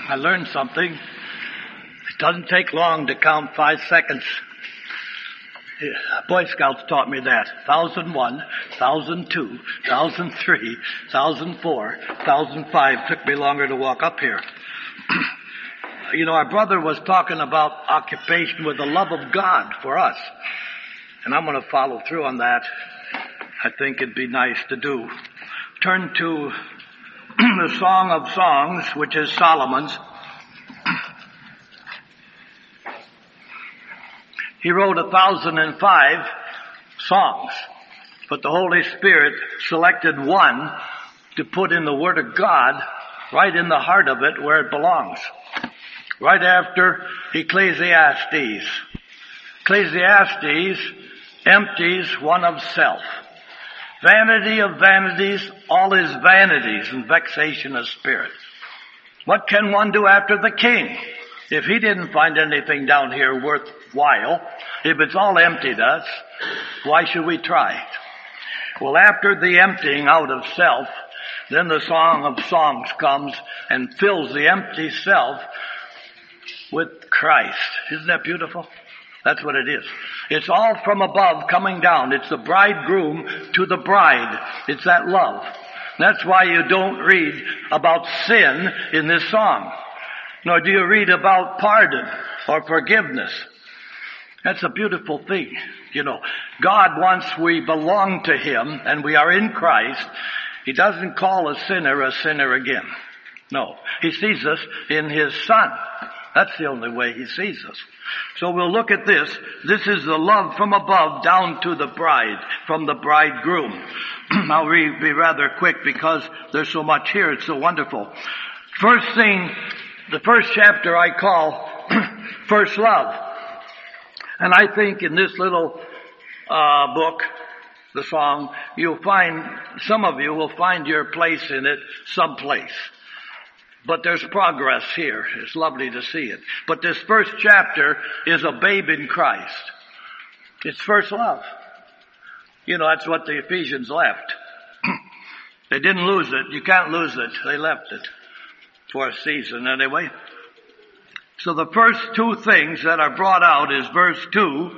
I learned something. It doesn't take long to count 5 seconds. Boy Scouts taught me that. 1001, 1002, 1003, 1004, 1005. Took me longer to walk up here. Our brother was talking about occupation with the love of God for us. And I'm going to follow through on that. I think it'd be nice to do. Turn to the Song of Songs, which is Solomon's. He wrote 1,005 songs, but the Holy Spirit selected one to put in the Word of God right in the heart of it where it belongs. Right after Ecclesiastes. Ecclesiastes empties one of self. Vanity of vanities, all is vanities and vexation of spirit. What can one do after the king? If he didn't find anything down here worthwhile, if it's all emptied us, why should we try it? Well, after the emptying out of self, then the Song of Songs comes and fills the empty self with Christ. Isn't that beautiful? That's what it is. It's all from above coming down. It's the bridegroom to the bride. It's that love. That's why you don't read about sin in this song. Nor do you read about pardon or forgiveness. That's a beautiful thing. God, once we belong to Him and we are in Christ, He doesn't call a sinner again. No. He sees us in His Son. That's the only way He sees us. So we'll look at this. This is the love from above down to the bride, from the bridegroom. I'll be rather quick because there's so much here. It's so wonderful. First thing, the first chapter I call First Love. And I think in this little book, the song, some of you will find your place in it someplace. But there's progress here. It's lovely to see it. But this first chapter is a babe in Christ. It's first love. That's what the Ephesians left. They didn't lose it. You can't lose it. They left it for a season anyway. So the first two things that are brought out is verse 2.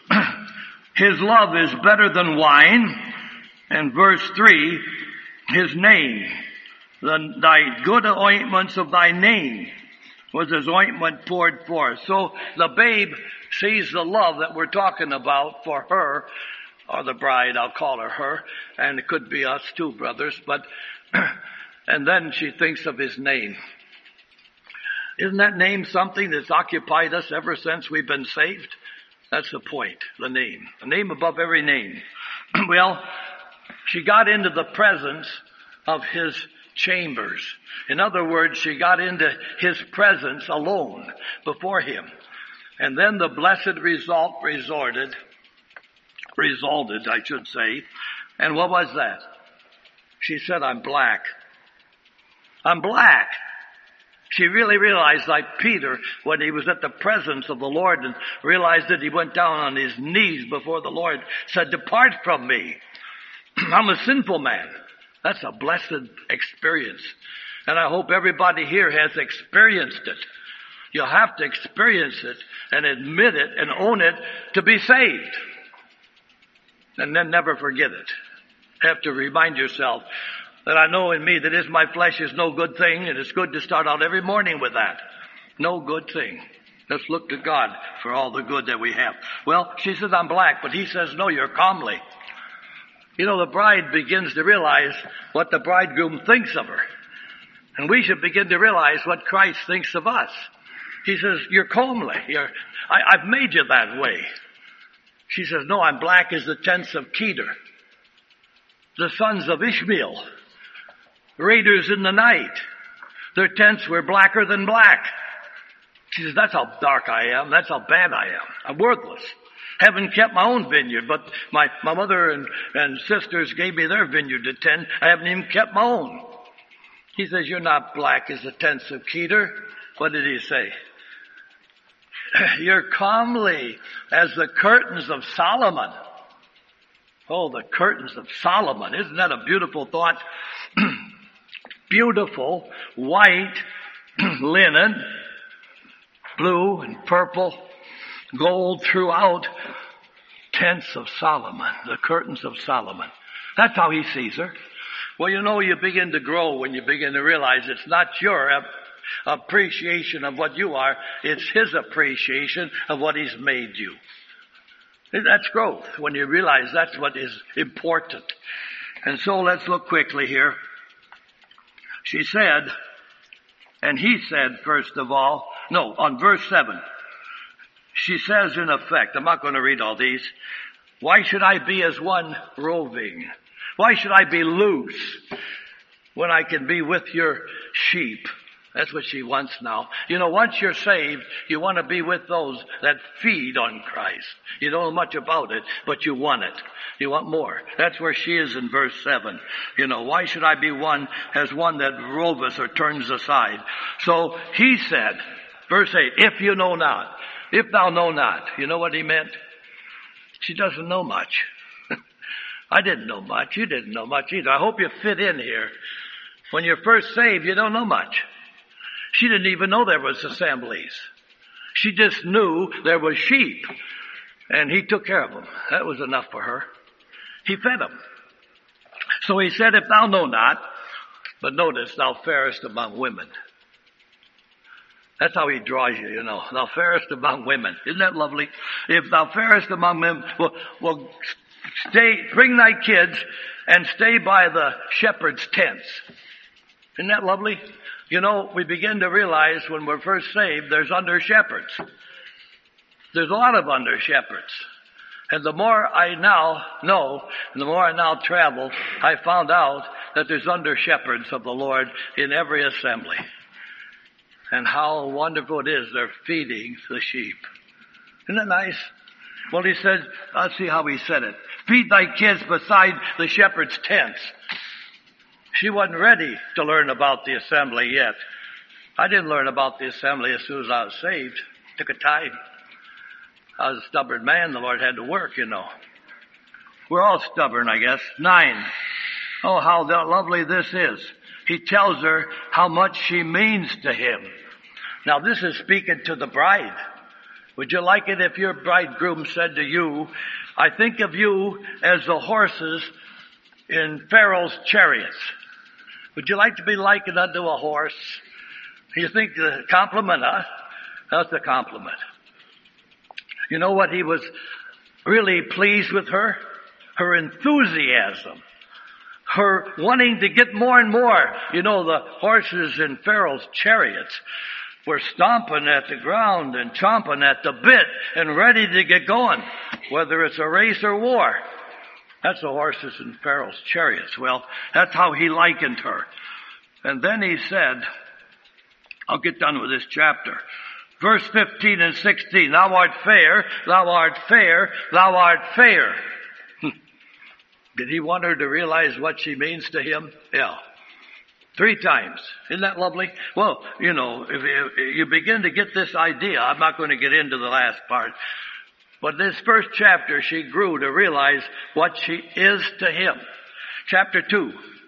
His love is better than wine. And verse 3, His name. Thy good ointments of thy name was His ointment poured forth. So the babe sees the love that we're talking about for her, or the bride, I'll call her, and it could be us too, brothers, and then she thinks of His name. Isn't that name something that's occupied us ever since we've been saved? That's the point, the name above every name. Well, she got into the presence of His chambers. In other words, she got into His presence alone before Him. And then the blessed result resulted, I should say. And what was that? She said, I'm black. I'm black. She really realized, like Peter, when he was at the presence of the Lord and realized that he went down on his knees before the Lord, said, depart from me. I'm a sinful man. That's a blessed experience. And I hope everybody here has experienced it. You'll have to experience it and admit it and own it to be saved. And then never forget it. Have to remind yourself that I know in me that is my flesh is no good thing, and it's good to start out every morning with that. No good thing. Let's look to God for all the good that we have. Well, she says, I'm black, but He says, no, you're comely. The bride begins to realize what the bridegroom thinks of her. And we should begin to realize what Christ thinks of us. He says, you're comely. I've made you that way. She says, no, I'm black as the tents of Kedar. The sons of Ishmael, raiders in the night. Their tents were blacker than black. She says, that's how dark I am. That's how bad I am. I'm worthless. Haven't kept my own vineyard, but my mother and sisters gave me their vineyard to tend. I haven't even kept my own. He says, you're not black as the tents of Kedar. What did He say? You're comely as the curtains of Solomon. Oh, the curtains of Solomon. Isn't that a beautiful thought? Beautiful, white, linen, blue and purple, gold throughout, tents of Solomon, the curtains of Solomon. That's how he sees her. Well, you begin to grow when you begin to realize it's not your appreciation of what you are, it's his appreciation of what he's made you. That's growth, when you realize that's what is important. And so let's look quickly here. She said, and he said, first of all, on verse 7, she says in effect, I'm not going to read all these, why should I be as one roving? Why should I be loose when I can be with your sheep? That's what she wants now. Once you're saved, you want to be with those that feed on Christ. You don't know much about it, but you want it. You want more. That's where she is in verse 7. Why should I be one as one that roveth or turns aside? So he said, verse 8, if you know not, if thou know not. You know what he meant? She doesn't know much. I didn't know much. You didn't know much either. I hope you fit in here. When you're first saved, you don't know much. She didn't even know there was assemblies. She just knew there was sheep. And he took care of them. That was enough for her. He fed them. So he said, if thou know not, but notice, thou fairest among women. That's how he draws you, Thou fairest among women. Isn't that lovely? If thou fairest among women, well, bring thy kids and stay by the shepherd's tents. Isn't that lovely? We begin to realize when we're first saved, there's under shepherds. There's a lot of under shepherds. And the more I now know, and the more I now travel, I found out that there's under shepherds of the Lord in every assembly. And how wonderful it is they're feeding the sheep. Isn't that nice? Well, he said, let's see how he said it. Feed thy kids beside the shepherd's tents. She wasn't ready to learn about the assembly yet. I didn't learn about the assembly as soon as I was saved. It took a time. I was a stubborn man. The Lord had to work, We're all stubborn, I guess. 9. Oh, how lovely this is. He tells her how much she means to him. Now, this is speaking to the bride. Would you like it if your bridegroom said to you, I think of you as the horses in Pharaoh's chariots. Would you like to be likened unto a horse? You think the compliment, huh? That's the compliment. You know what he was really pleased with her? Her enthusiasm. Her wanting to get more and more. The horses in Pharaoh's chariots were stomping at the ground and chomping at the bit and ready to get going, whether it's a race or war. That's the horses in Pharaoh's chariots. Well, that's how he likened her. And then he said, I'll get done with this chapter. Verse 15 and 16, thou art fair, thou art fair, thou art fair. Did he want her to realize what she means to him? Yeah. 3 times. Isn't that lovely? Well, if you begin to get this idea, I'm not going to get into the last part, but this first chapter, she grew to realize what she is to him. Chapter 2,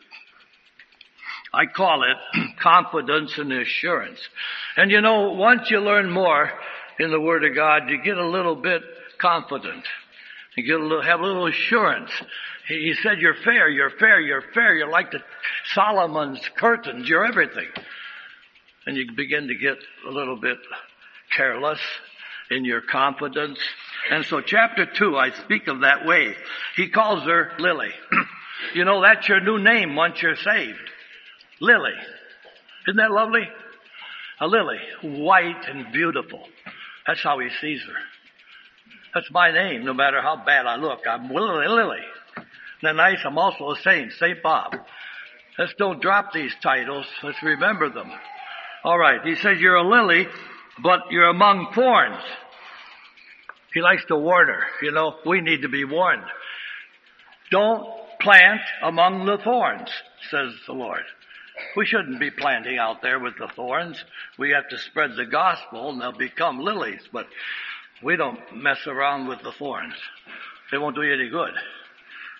I call it confidence and assurance. And once you learn more in the Word of God, you get a little bit confident. You have a little assurance. He said, you're fair, you're fair, you're fair. You're like the Solomon's curtains. You're everything. And you begin to get a little bit careless in your confidence. And so chapter 2, I speak of that way. He calls her Lily. That's your new name once you're saved. Lily. Isn't that lovely? A lily, white and beautiful. That's how he sees her. That's my name, no matter how bad I look. I'm Lily. Isn't that nice? I'm also a saint, St. Bob. Let's don't drop these titles. Let's remember them. All right. He says you're a lily, but you're among thorns. He likes to warn her. We need to be warned. Don't plant among the thorns, says the Lord. We shouldn't be planting out there with the thorns. We have to spread the gospel and they'll become lilies. But we don't mess around with the thorns. They won't do you any good.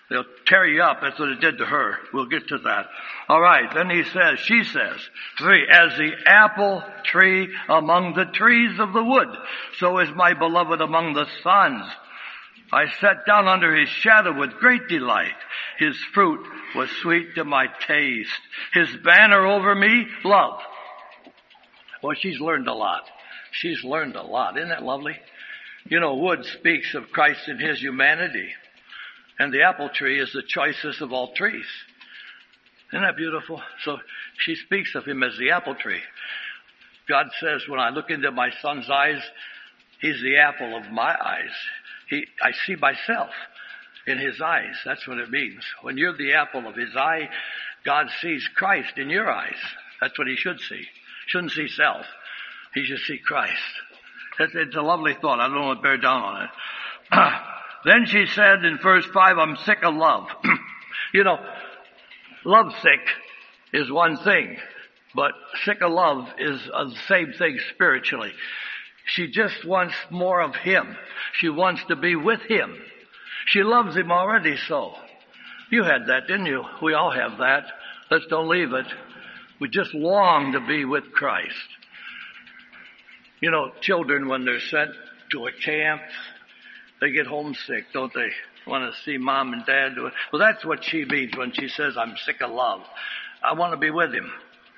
They'll tear you up. That's what it did to her. We'll get to that. All right. Then she says, 3, as the apple tree among the trees of the wood, so is my beloved among the sons. I sat down under his shadow with great delight. His fruit was sweet to my taste. His banner over me, love. Well, she's learned a lot. She's learned a lot. Isn't that lovely? You know, wood speaks of Christ and his humanity. And the apple tree is the choicest of all trees. Isn't that beautiful? So she speaks of him as the apple tree. God says, when I look into my son's eyes, he's the apple of my eyes. I see myself in his eyes. That's what it means. When you're the apple of his eye, God sees Christ in your eyes. That's what he should see. Shouldn't see self. He should see Christ. It's a lovely thought. I don't want to bear down on it. Then she said in verse 5, I'm sick of love. You know, love sick is one thing, but sick of love is the same thing spiritually. She just wants more of him. She wants to be with him. She loves him already so. You had that, didn't you? We all have that. Let's don't leave it. We just long to be with Christ. You know, children, when they're sent to a camp, they get homesick, don't they? Want to see mom and dad do it. Well, that's what she means when she says, I'm sick of love. I want to be with him.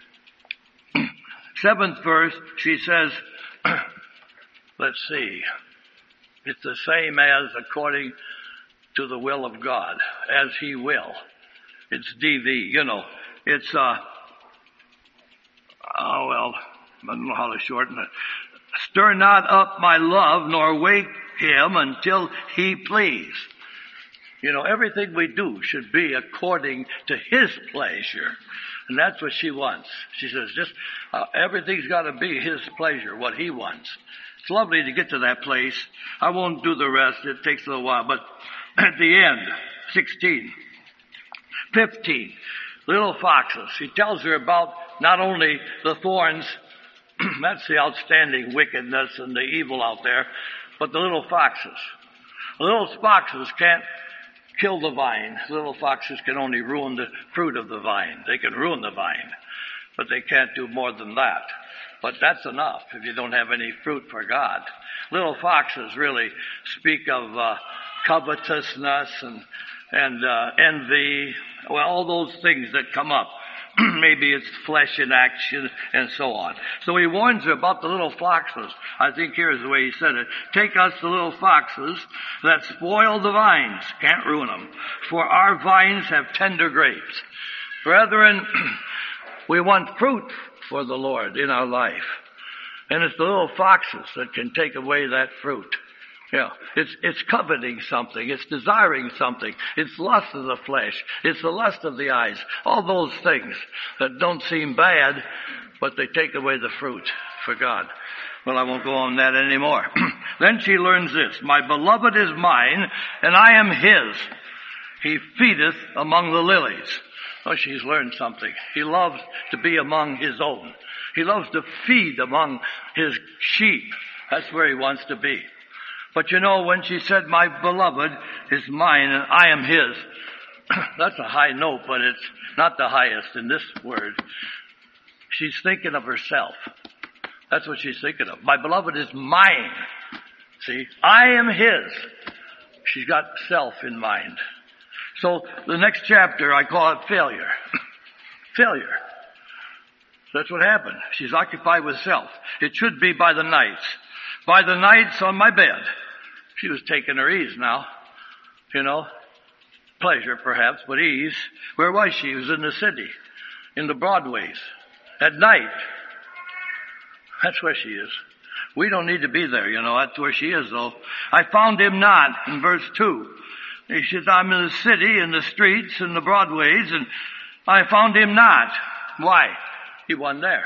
7th verse, she says, let's see. It's the same as according to the will of God, as he will. It's DV, you know. It's, I don't know how to shorten it. Stir not up my love, nor wake him until he please. You know, everything we do should be according to his pleasure. And that's what she wants. She says, everything's got to be his pleasure, what he wants. It's lovely to get to that place. I won't do the rest. It takes a little while. But at the end, 16, 15, little foxes. He tells her about not only the thorns, that's the outstanding wickedness and the evil out there, but the little foxes. The little foxes can't kill the vine. Little foxes can only ruin the fruit of the vine. They can ruin the vine, but they can't do more than that. But that's enough if you don't have any fruit for God. Little foxes really speak of covetousness and envy, well, all those things that come up. Maybe it's flesh in action and so on. So he warns her about the little foxes. I think here's the way he said it. Take us the little foxes that spoil the vines. Can't ruin them. For our vines have tender grapes. Brethren, we want fruit for the Lord in our life. And it's the little foxes that can take away that fruit. Yeah, it's coveting something. It's desiring something. It's lust of the flesh. It's the lust of the eyes. All those things that don't seem bad, but they take away the fruit for God. Well, I won't go on that anymore. Then she learns this. My beloved is mine, and I am his. He feedeth among the lilies. Oh, she's learned something. He loves to be among his own. He loves to feed among his sheep. That's where he wants to be. But you know, when she said, my beloved is mine and I am his, that's a high note, but it's not the highest in this word. She's thinking of herself. That's what she's thinking of. My beloved is mine. See, I am his. She's got self in mind. So the next chapter, I call it failure. Failure. That's what happened. She's occupied with self. It should be by the nights. By the nights on my bed. She was taking her ease now. You know, pleasure perhaps, but ease. Where was she? She was in the city, in the Broadways, at night. That's where she is. We don't need to be there, you know. That's where she is, though. I found him not, in verse 2. He says, I'm in the city, in the streets, in the Broadways, and I found him not. Why? He wasn't there.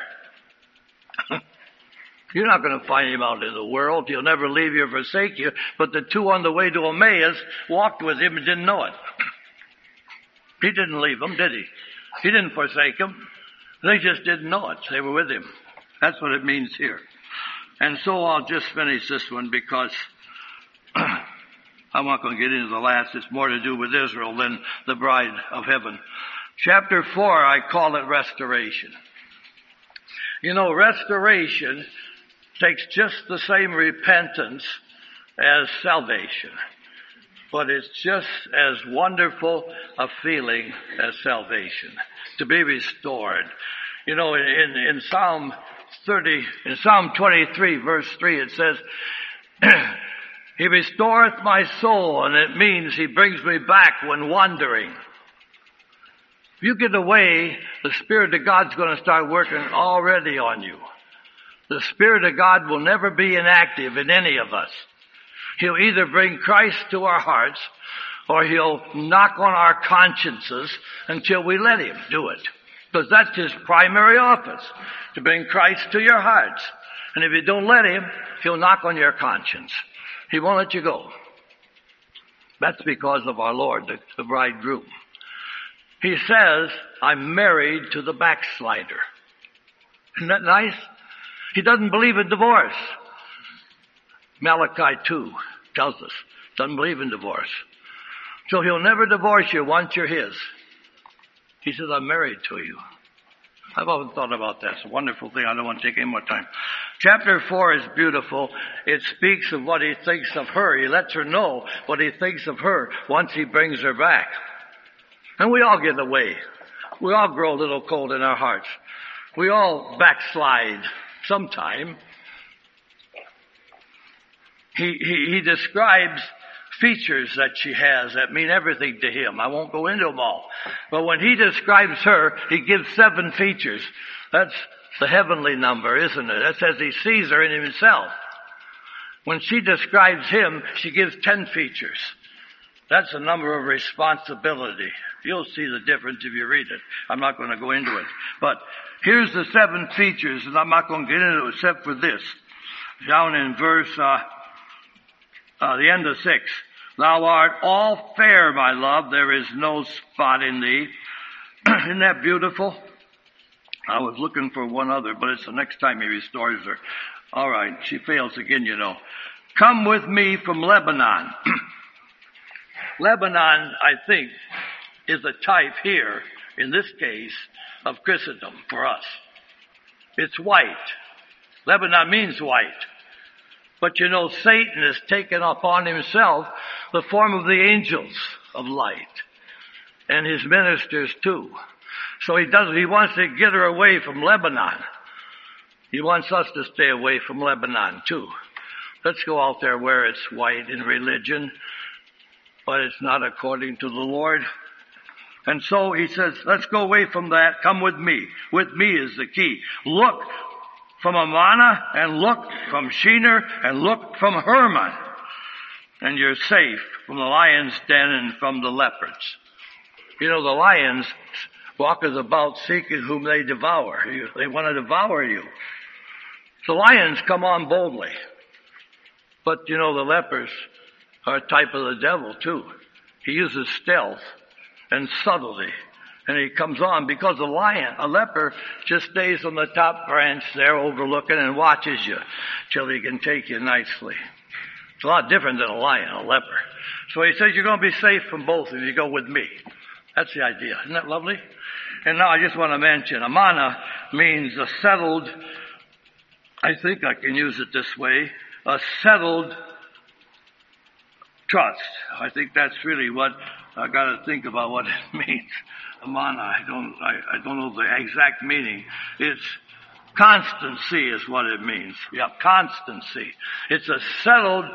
You're not going to find him out in the world. He'll never leave you or forsake you. But the two on the way to Emmaus walked with him and didn't know it. He didn't leave them, did he? He didn't forsake them. They just didn't know it. They were with him. That's what it means here. And so I'll just finish this one because I'm not going to get into the last. It's more to do with Israel than the bride of heaven. Chapter 4, I call it restoration. You know, restoration takes just the same repentance as salvation. But it's just as wonderful a feeling as salvation. To be restored. You know, in Psalm 23, verse 3, it says, He restoreth my soul, and it means He brings me back when wandering. If you get away, the Spirit of God's going to start working already on you. The Spirit of God will never be inactive in any of us. He'll either bring Christ to our hearts, or He'll knock on our consciences until we let Him do it. Because that's His primary office, to bring Christ to your hearts. And if you don't let Him, He'll knock on your conscience. He won't let you go. That's because of our Lord, the bridegroom. He says, I'm married to the backslider. Isn't that nice? He doesn't believe in divorce. Malachi 2 tells us, doesn't believe in divorce. So He'll never divorce you once you're His. He says, I'm married to you. I've often thought about that. It's a wonderful thing. I don't want to take any more time. Chapter 4 is beautiful. It speaks of what He thinks of her. He lets her know what He thinks of her once He brings her back. And we all get away. We all grow a little cold in our hearts. We all backslide sometime. He describes features that she has that mean everything to Him. I won't go into them all. But when He describes her, He gives 7 features. That's the heavenly number, isn't it? That says He sees her in Himself. When she describes Him, she gives 10 features. That's a number of responsibility. You'll see the difference if you read it. I'm not going to go into it. But here's the 7 features, and I'm not going to get into it except for this. Down in verse, the end of 6. Thou art all fair, my love. There is no spot in thee. Isn't that beautiful? I was looking for one other, but it's the next time He restores her. All right, she fails again, you know. Come with me from Lebanon. Lebanon, I think, is a type here, in this case, of Christendom for us. It's white. Lebanon means white. But you know, Satan has taken upon himself the form of the angels of light. And his ministers too. So he wants to get her away from Lebanon. He wants us to stay away from Lebanon too. Let's go out there where it's white in religion, but it's not according to the Lord. And so he says, let's go away from that. Come with me. With me is the key. Look from Amana, and look from Shinar, and look from Hermon. And you're safe from the lion's den and from the leopards. You know, the lions walketh about seeking whom they devour. They want to devour you. The lions come on boldly. But, you know, the lepers are a type of the devil, too. He uses stealth and subtlety. And he comes on because a leper just stays on the top branch there overlooking and watches you till he can take you nicely. It's a lot different than a lion, a leper. So he says you're going to be safe from both if you go with me. That's the idea. Isn't that lovely? And now I just want to mention, Amana means a settled, I think I can use it this way, a settled trust. I think that's really what I got to think about what it means. Amana, I don't know the exact meaning. It's constancy is what it means. Yeah, constancy. It's a settled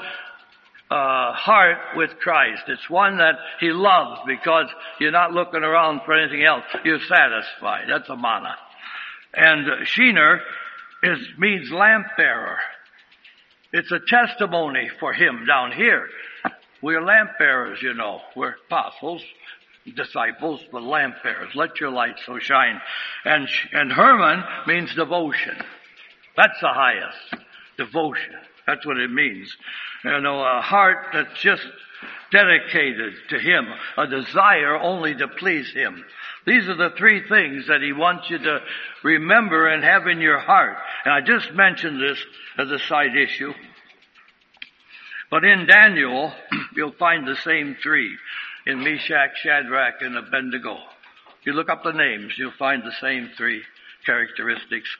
heart with Christ. It's one that He loves because you're not looking around for anything else. You're satisfied. That's Amana. And Shinar means lamp bearer. It's a testimony for Him down here. We're lamp bearers, you know. We're apostles, disciples, but lamp bearers. Let your light so shine. And Hermon means devotion. That's the highest. Devotion. That's what it means. You know, a heart that's just dedicated to Him. A desire only to please Him. These are the 3 things that He wants you to remember and have in your heart. And I just mentioned this as a side issue. But in Daniel, you'll find the same three in Meshach, Shadrach, and Abednego. If you look up the names, you'll find the same three characteristics.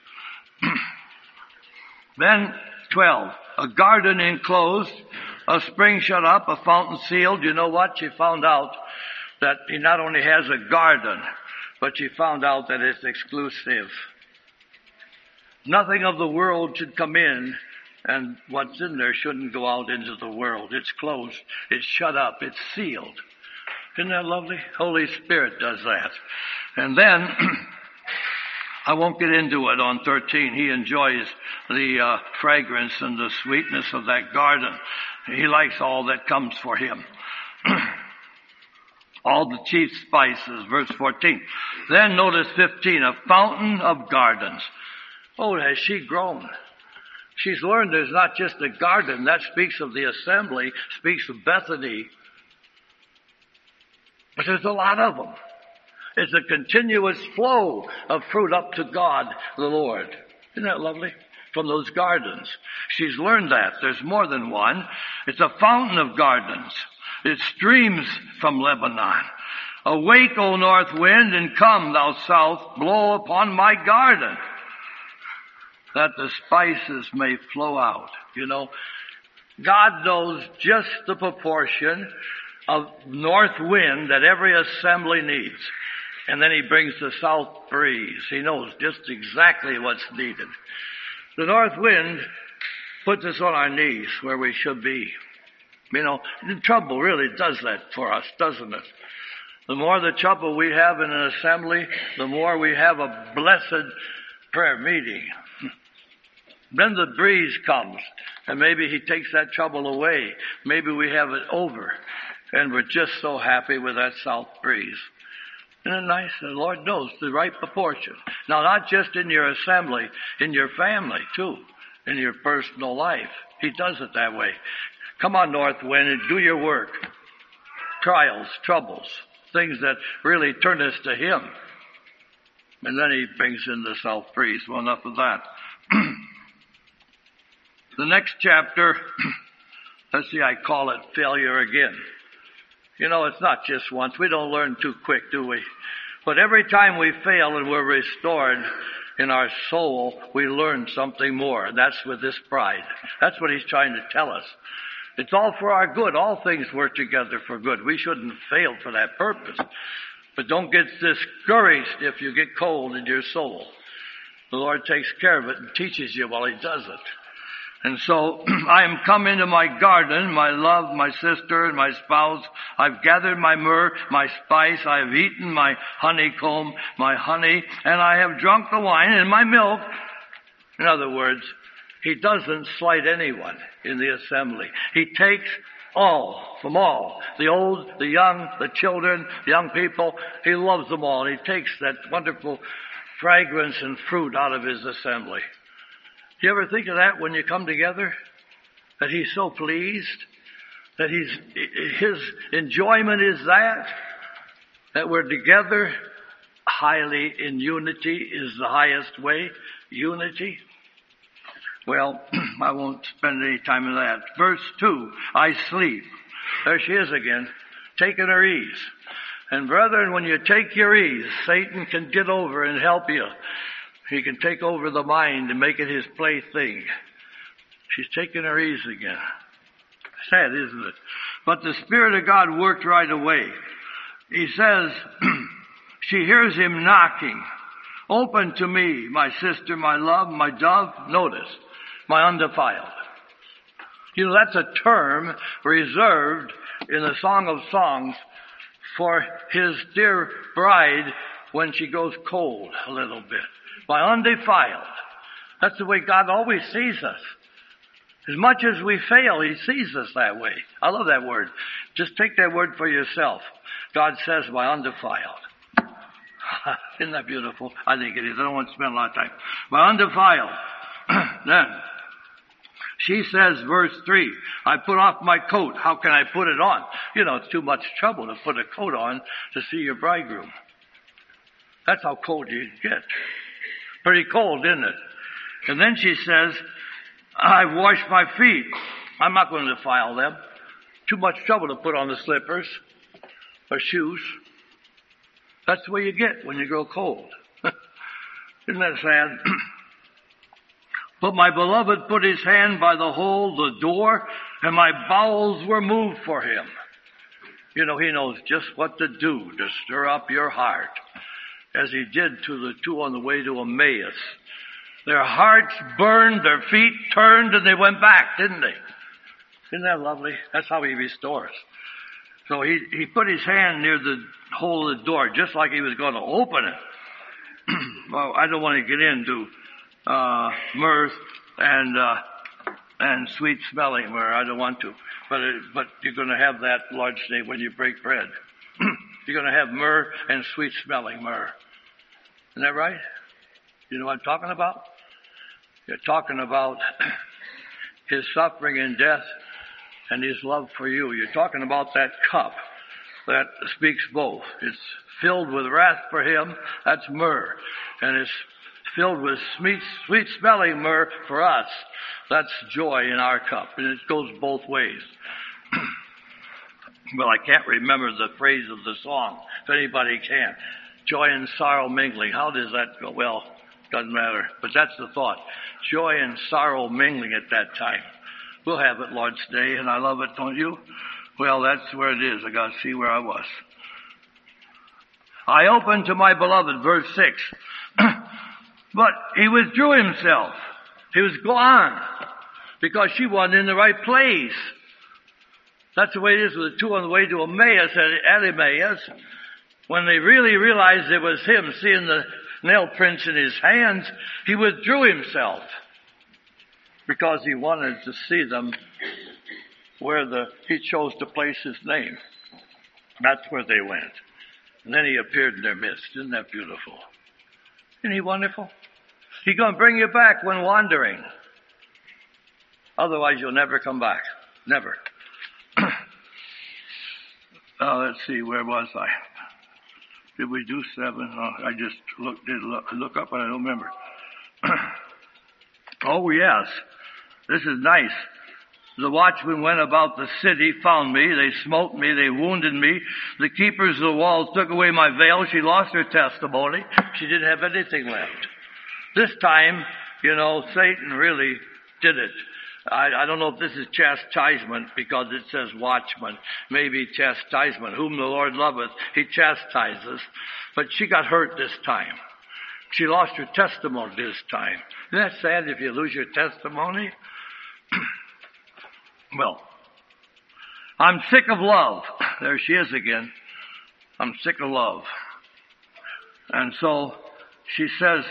Then 12, a garden enclosed, a spring shut up, a fountain sealed. You know what? She found out that he not only has a garden, but she found out that it's exclusive. Nothing of the world should come in, and what's in there shouldn't go out into the world. It's closed, it's shut up, it's sealed. Isn't that lovely? Holy Spirit does that. And then, I won't get into it on 13. He enjoys the fragrance and the sweetness of that garden. He likes all that comes for him. All the chief spices, verse 14. Then notice 15, a fountain of gardens. Oh, has she grown? She's learned there's not just a garden. That speaks of the assembly, speaks of Bethany. But there's a lot of them. It's a continuous flow of fruit up to God, the Lord. Isn't that lovely? From those gardens. She's learned that. There's more than one. It's a fountain of gardens. It streams from Lebanon. Awake, O north wind, and come, thou south, blow upon my garden, that the spices may flow out. You know, God knows just the proportion of north wind that every assembly needs. And then he brings the south breeze. He knows just exactly what's needed. The north wind puts us on our knees where we should be. You know, the trouble really does that for us, doesn't it? The more the trouble we have in an assembly, the more we have a blessed prayer meeting. Then the breeze comes, and maybe he takes that trouble away. Maybe we have it over, and we're just so happy with that south breeze. Isn't it nice? The Lord knows the right proportion. Now, not just in your assembly, in your family, too, in your personal life. He does it that way. Come on, north wind, and do your work. Trials, troubles, things that really turn us to him. And then he brings in the south breeze. Well, enough of that. The next chapter, let's see, I call it failure again. You know, it's not just once. We don't learn too quick, do we? But every time we fail and we're restored in our soul, we learn something more. And that's with this pride. That's what he's trying to tell us. It's all for our good. All things work together for good. We shouldn't fail for that purpose. But don't get discouraged if you get cold in your soul. The Lord takes care of it and teaches you while he does it. And so, I am come into my garden, my love, my sister, and my spouse. I've gathered my myrrh, my spice. I have eaten my honeycomb, my honey, and I have drunk the wine and my milk. In other words, he doesn't slight anyone in the assembly. He takes all, from all. The old, the young, the children, the young people. He loves them all. And he takes that wonderful fragrance and fruit out of his assembly. Do you ever think of that when you come together? That he's so pleased? That his enjoyment is that we're together highly in unity is the highest way. Unity. Well, I won't spend any time on that. Verse 2, I sleep. There she is again, taking her ease. And brethren, when you take your ease, Satan can get over and help you. He can take over the mind and make it his plaything. She's taking her ease again. Sad, isn't it? But the Spirit of God worked right away. He says, she hears him knocking. Open to me, my sister, my love, my dove. Notice, my undefiled. You know, that's a term reserved in the Song of Songs for his dear bride when she goes cold a little bit. By undefiled. That's the way God always sees us. As much as we fail, he sees us that way. I love that word. Just take that word for yourself. God says, by undefiled. Isn't that beautiful? I think it is. I don't want to spend a lot of time. By undefiled. Then, she says, verse 3, I put off my coat. How can I put it on? You know, it's too much trouble to put a coat on to see your bridegroom. That's how cold you get. Pretty cold, isn't it? And then she says, I've washed my feet. I'm not going to defile them. too much trouble to put on the slippers or shoes. That's the way you get when you grow cold. Isn't that sad? But my beloved put his hand by the hole, the door, and my bowels were moved for him. You know, he knows just what to do to stir up your heart, as he did to the two on the way to Emmaus. Their hearts burned, their feet turned, and they went back, didn't they? Isn't that lovely? That's how he restores. So he put his hand near the hole of the door, just like he was going to open it. Well, I don't want to get into mirth and sweet smelling myrrh. I don't want to. But you're going to have that Lord's Day when you break bread. You're going to have myrrh and sweet smelling myrrh. Isn't that right? You know what I'm talking about? You're talking about his suffering and death and his love for you. You're talking about that cup that speaks both. It's filled with wrath for him. That's myrrh. And it's filled with sweet smelling myrrh for us. That's joy in our cup. And it goes both ways. Well, I can't remember the phrase of the song, if anybody can. Joy and sorrow mingling. How does that go? Well, doesn't matter. But that's the thought. Joy and sorrow mingling at that time. We'll have it Lord's Day, and I love it, don't you? Well, that's where it is. I got to see where I was. I opened to my beloved, verse 6. But he withdrew himself. He was gone because she wasn't in the right place. That's the way it is with the two on the way to Emmaus at Emmaus. When they really realized it was him, seeing the nail prints in his hands, he withdrew himself because he wanted to see them where he chose to place his name. That's where they went. And then he appeared in their midst. Isn't that beautiful? Isn't he wonderful? He's going to bring you back when wandering. Otherwise, you'll never come back. Never. Let's see, where was I? Did we do 7? Oh, I just look up and I don't remember. Oh, yes. This is nice. The watchmen went about the city, found me. They smote me. They wounded me. The keepers of the walls took away my veil. She lost her testimony. She didn't have anything left. This time, Satan really did it. I don't know if this is chastisement because it says watchman. Maybe chastisement. Whom the Lord loveth, he chastises. But she got hurt this time. She lost her testimony this time. Isn't that sad if you lose your testimony? Well, I'm sick of love. There she is again. I'm sick of love. And so she says,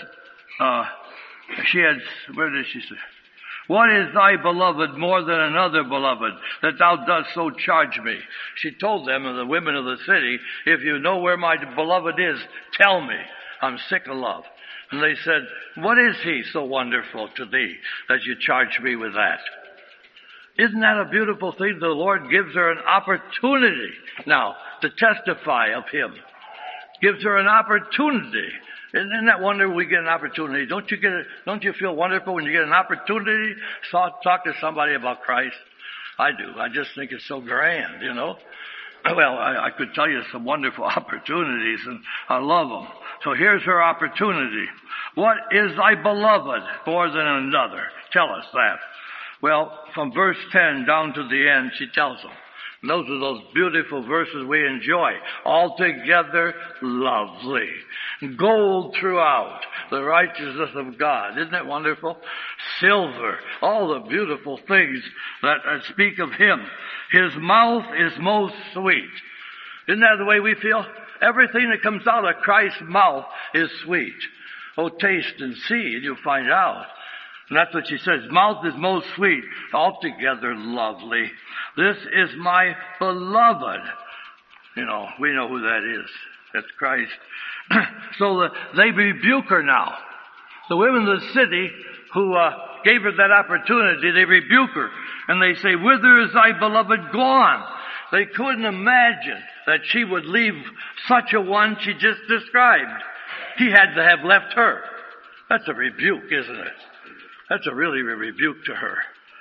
where did she say? What is thy beloved more than another beloved, that thou dost so charge me? She told them, the women of the city, if you know where my beloved is, tell me. I'm sick of love. And they said, what is he so wonderful to thee that you charge me with that? Isn't that a beautiful thing? The Lord gives her an opportunity now to testify of him. Gives her an opportunity. Isn't that wonderful we get an opportunity? Don't you feel wonderful when you get an opportunity to talk to somebody about Christ? I do. I just think it's so grand, Well, I could tell you some wonderful opportunities, and I love them. So here's her opportunity. What is thy beloved more than another? Tell us that. Well, from verse 10 down to the end, she tells them. And those are those beautiful verses we enjoy. Altogether lovely. Gold throughout. The righteousness of God. Isn't that wonderful? Silver. All the beautiful things that speak of him. His mouth is most sweet. Isn't that the way we feel? Everything that comes out of Christ's mouth is sweet. Oh, taste and see, and you'll find out. And that's what she says. Mouth is most sweet, altogether lovely. This is my beloved. We know who that is. That's Christ. So they rebuke her now. The women of the city who gave her that opportunity, they rebuke her. And they say, whither is thy beloved gone? They couldn't imagine that she would leave such a one she just described. He had to have left her. That's a rebuke, isn't it? That's a really a rebuke to her.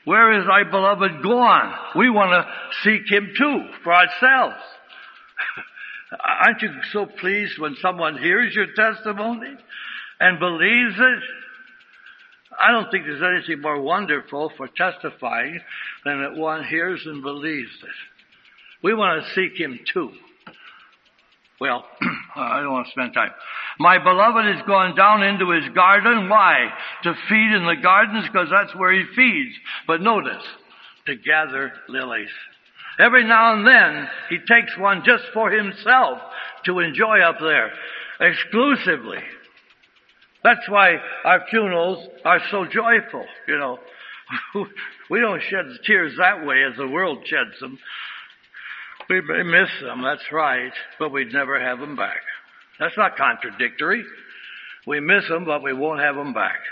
Where is thy beloved gone? We want to seek him too, for ourselves. Aren't you so pleased when someone hears your testimony and believes it? I don't think there's anything more wonderful for testifying than that one hears and believes it. We want to seek him too. Well, I don't want to spend time. My beloved is gone down into his garden. Why? To feed in the gardens, because that's where he feeds. But notice, to gather lilies. Every now and then, he takes one just for himself to enjoy up there, exclusively. That's why our funerals are so joyful, you know. We don't shed tears that way as the world sheds them. We may miss them, that's right, but we'd never have them back. That's not contradictory. We miss them, but we won't have them back.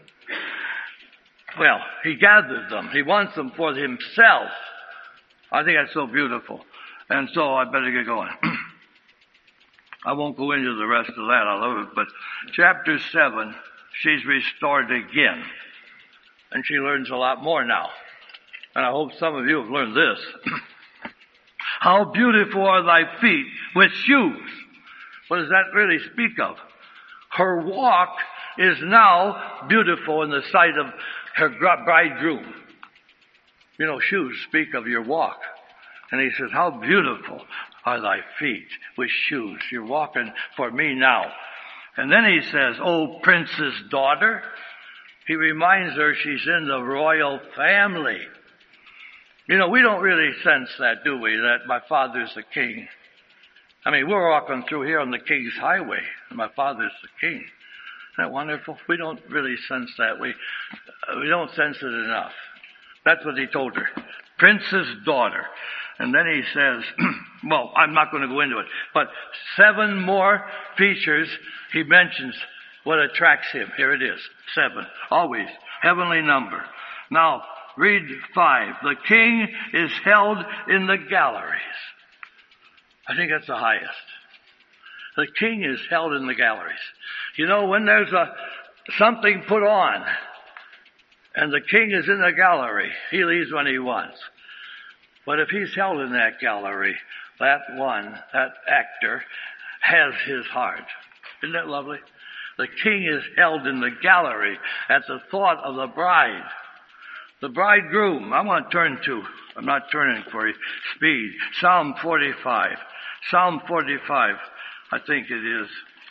Well, he gathered them. He wants them for himself. I think that's so beautiful. And so I better get going. I won't go into the rest of that. I love it. But chapter 7, she's restored again. And she learns a lot more now. And I hope some of you have learned this. How beautiful are thy feet with shoes. What does that really speak of? Her walk is now beautiful in the sight of her bridegroom. You know, shoes speak of your walk. And he says, how beautiful are thy feet with shoes. You're walking for me now. And then he says, oh, princess daughter. He reminds her she's in the royal family. You know, we don't really sense that, do we? That my father's the king. I mean, we're walking through here on the king's highway, and my father's the king. Isn't that wonderful? We don't really sense that. We don't sense it enough. That's what he told her. Princess daughter. And then he says, well, I'm not going to go into it, but 7 more features he mentions what attracts him. Here it is. 7. Always. Heavenly number. Now, read 5. The king is held in the galleries. I think that's the highest. The king is held in the galleries. You know, when there's something put on, and the king is in the gallery, he leaves when he wants. But if he's held in that gallery, that actor, has his heart. Isn't that lovely? The king is held in the gallery at the thought of the bride. The bridegroom. I'm not turning for speed. Psalm 45. Psalm 45, I think it is.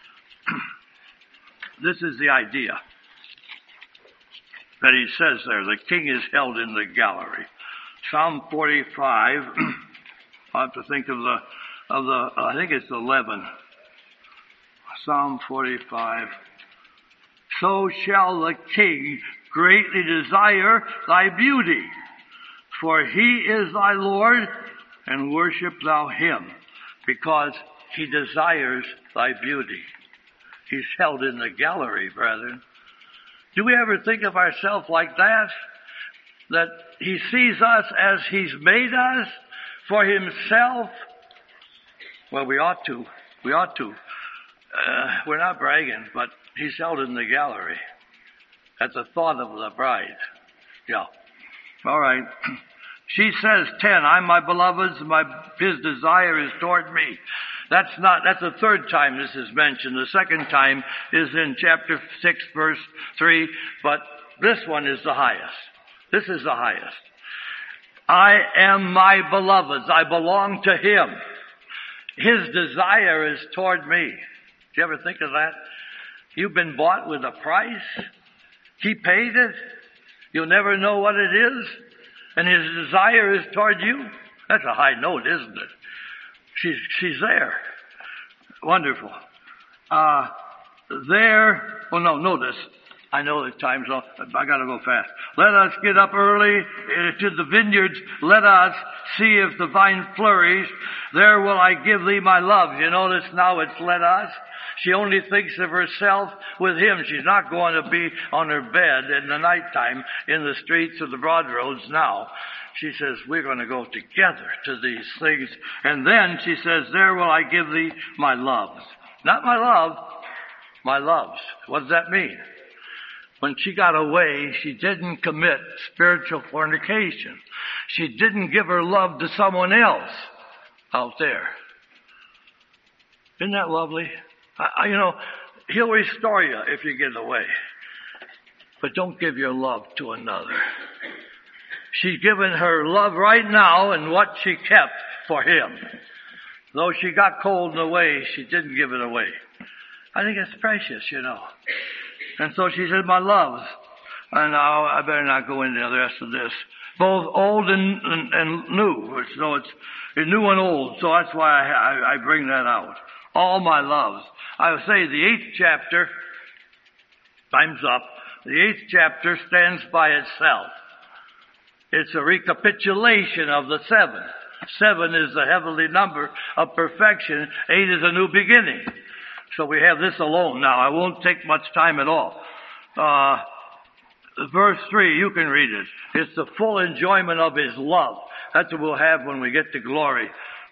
This is the idea that he says there. The king is held in the gallery. Psalm 45, I have to think of the, I think it's 11. Psalm 45. So shall the king greatly desire thy beauty, for he is thy Lord, and worship thou him, because he desires thy beauty. He's held in the gallery, brethren. Do we ever think of ourselves like that? That he sees us as he's made us for himself? Well, we ought to. We ought to. We're not bragging, but he's held in the gallery at the thought of the bride. Yeah. All right. She says 10, I'm my beloved's, his desire is toward me. That's the third time this is mentioned. The second time is in chapter 6, verse 3, but this one is the highest. This is the highest. I am my beloved's. I belong to him. His desire is toward me. Do you ever think of that? You've been bought with a price. He paid it. You'll never know what it is. And his desire is toward you. That's a high note, isn't it? She's there. Wonderful. Notice. I know the time's off. I gotta go fast. Let us get up early to the vineyards. Let us see if the vine flourish. There will I give thee my love. You notice now it's let us. She only thinks of herself with him. She's not going to be on her bed in the nighttime in the streets of the broad roads now. She says, we're going to go together to these things. And then she says, there will I give thee my loves. Not my love, my loves. What does that mean? when she got away, she didn't commit spiritual fornication. She didn't give her love to someone else out there. Isn't that lovely? He'll restore you if you get away. But don't give your love to another. She's given her love right now and what she kept for him. Though she got cold in the way, she didn't give it away. I think it's precious, And so she said, my loves. And now I better not go into the rest of this. Both old and new. So it's new and old. So that's why I bring that out. All my loves. I would say the 8th chapter, time's up, the 8th chapter stands by itself. It's a recapitulation of the 7. 7 is the heavenly number of perfection. 8 is a new beginning. So we have this alone now. I won't take much time at all. Verse 3, you can read it. It's the full enjoyment of his love. That's what we'll have when we get to glory.